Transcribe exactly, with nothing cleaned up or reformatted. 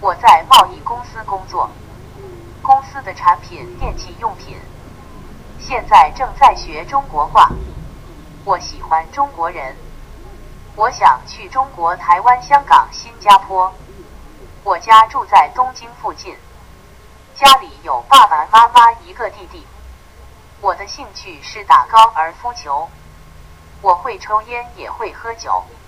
我在贸易公司工作，公司的产品电器用品。现在正在学中国话。我喜欢中国人。我想去中国台湾、香港、新加坡。我家住在东京附近，家里有爸爸妈妈一个弟弟。我的兴趣是打高尔夫球。我会抽烟也会喝酒。